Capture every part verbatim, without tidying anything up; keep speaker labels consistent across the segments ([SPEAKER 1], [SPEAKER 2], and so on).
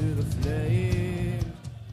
[SPEAKER 1] to the flame.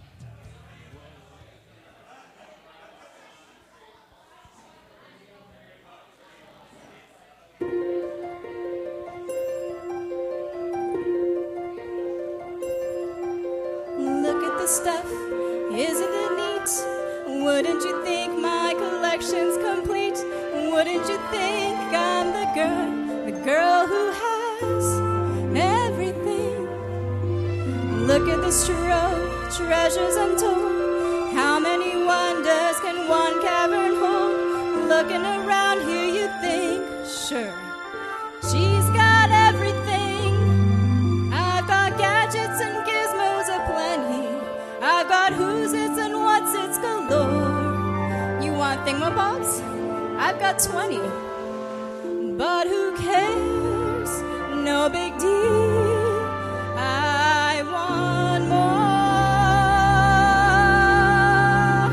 [SPEAKER 2] Look at the stuff, isn't it neat? Wouldn't you think my collection's complete? Wouldn't you think I'm the girl, the girl who has everything? Look at this trove, treasures untold. How many wonders can one cavern hold? Looking around here you think, sure, she's got everything. I've got gadgets and gizmos aplenty. I've got who's its and what's its galore. You want thingamabobs? I've got twenty. But who cares? No big deal. I want more.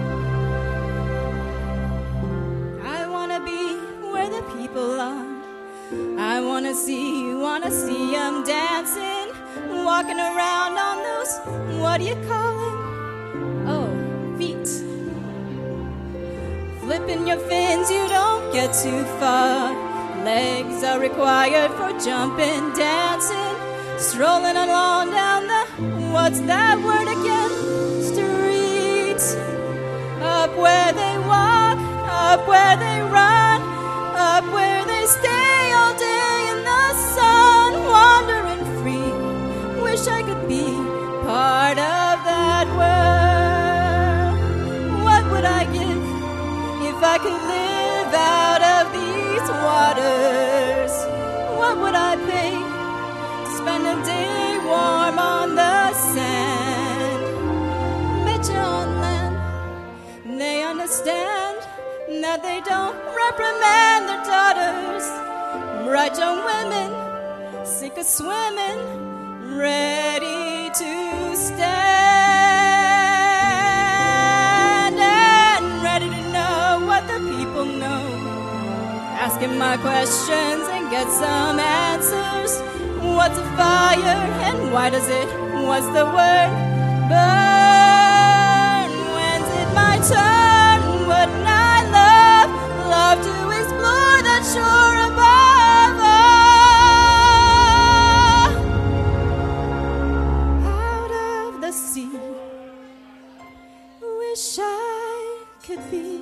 [SPEAKER 2] I wanna be where the people are. I wanna see, wanna see them dancing, walking around on those, what do you call them? Oh, feet. Flipping your fins, you don't get too far. Legs are required for jumping, dancing, strolling along down the, what's that word again? Streets. Up where they walk, up where they run, up where they stay all day in the sun, wandering free. Wish I could be part of that world. What would I give if I could live out of these waters? What would I pay to spend a day warm on the sand? Bet you on land they understand that they don't reprimand their daughters. Bright young women, sick of swimming, ready to stand and ready to know what the people know. Asking my questions and get some answers. What's a fire and why does it, what's the word? Burn. When's it my turn? Wouldn't I love, love to explore that shore above? Out of the sea, wish I could be